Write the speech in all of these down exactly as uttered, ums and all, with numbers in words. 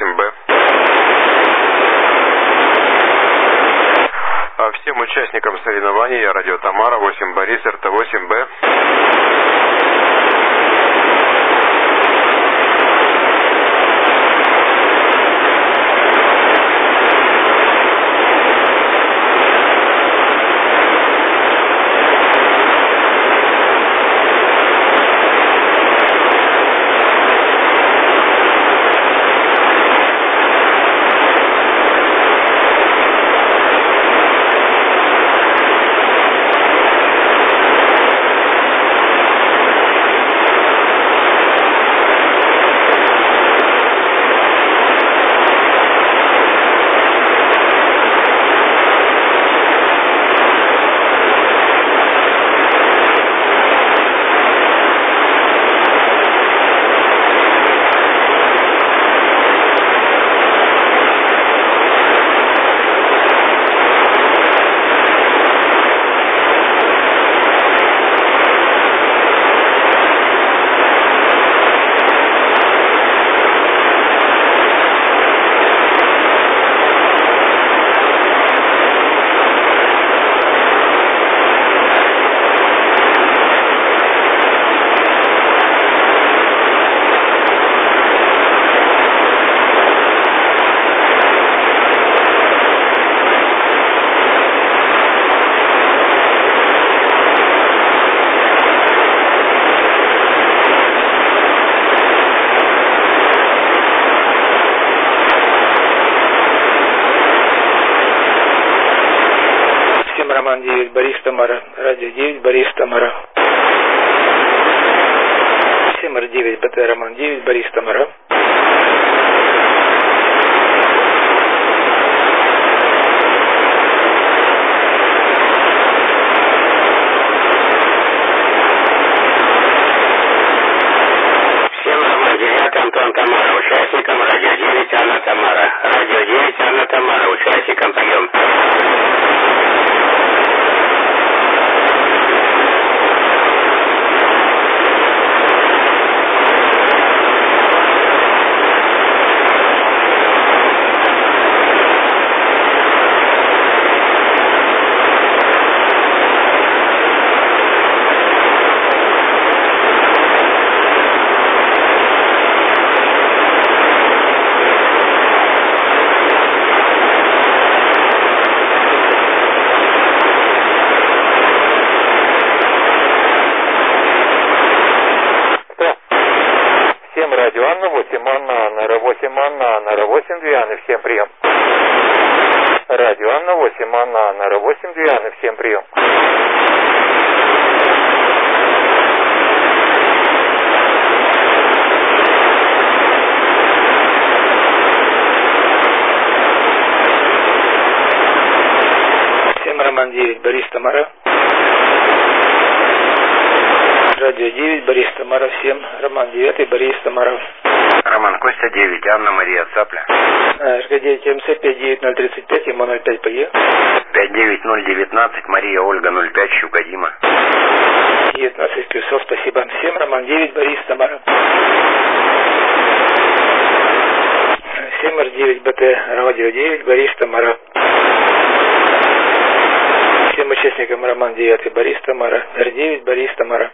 восемь Б. Всем участникам соревнований радио Тамара восемь Борис эр тэ восемь Б. Роман девять, Борис Тамара, радио девять, Борис Тамара. семь эр девять, БТ Роман девять, Борис Тамара. Всем Роман девять, Антон Тамара, участникам радио девять, Анна Тамара. Радио девять, Анна Тамара, участникам прием. Радио Анна восемь, Анна, Анна, восемь, Анна, Анна, восемь, две Анны, всем прием. Радио Анна восемь, Анна, Анна, восемь, две Анны, всем прием. Всем Роман девять, Борис Тамара. Радио девять, Борис Тамара, всем. Роман девять, Борис Тамара. Роман Костя девять, Анна Мария Цапля. РГ девять, МС пять девять ноль тридцать пять, ему ноль пять ПЕ. пять девять ноль девятнадцать, Мария Ольга ноль пять, Щука Дима. девятнадцать плюсов, спасибо. Всем Роман девять, Борис Тамара. семь эр девять, БТ, радио девять, Борис Тамара. Всем участникам Роман девять, Борис Тамара. эр девять, Борис Тамара.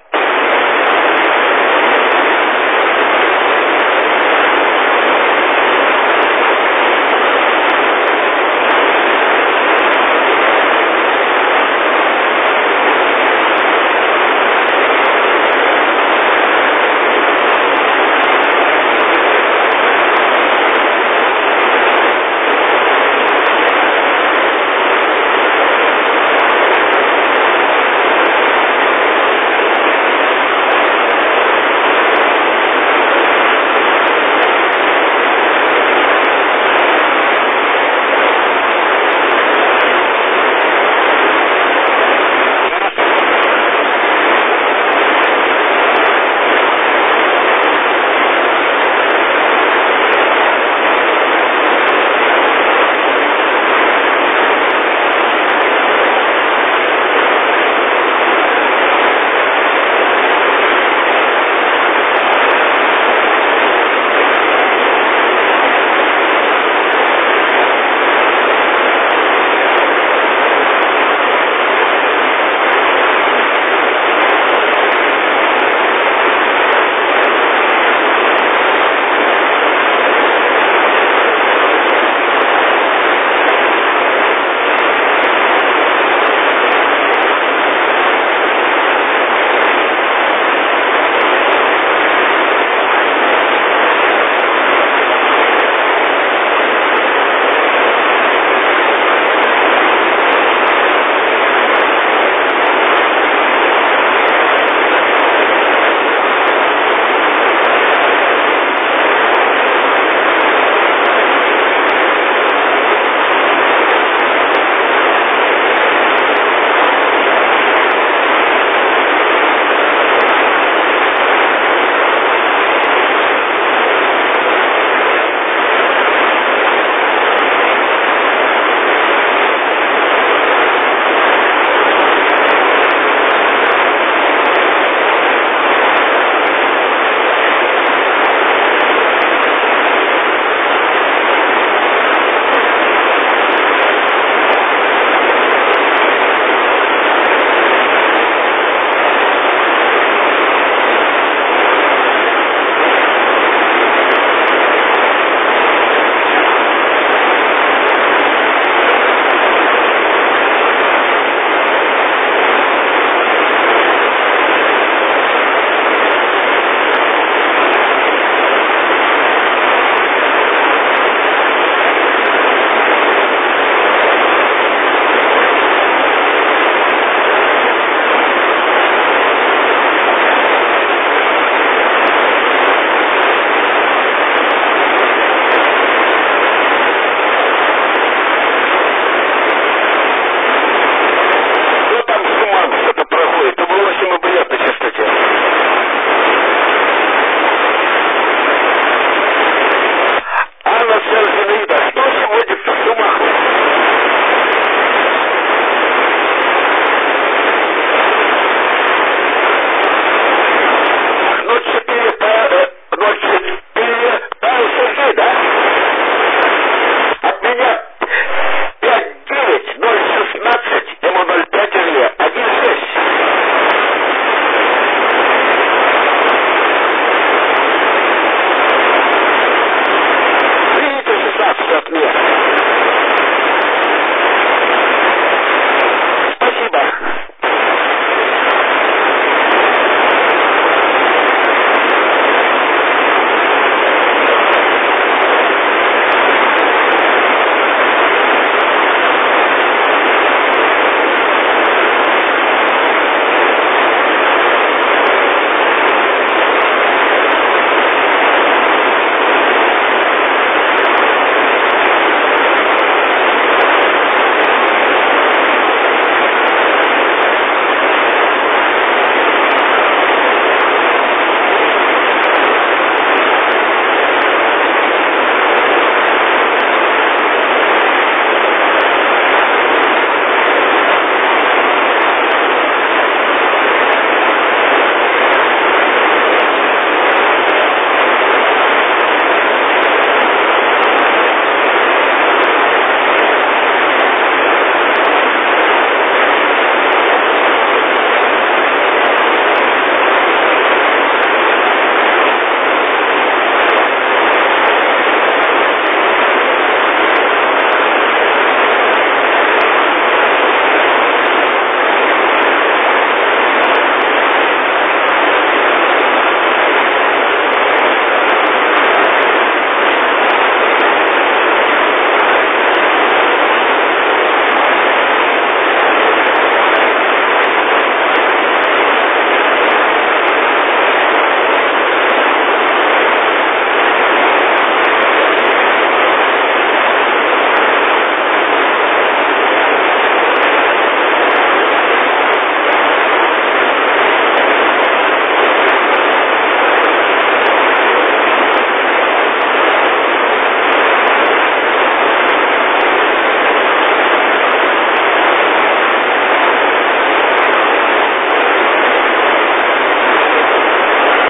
Москве.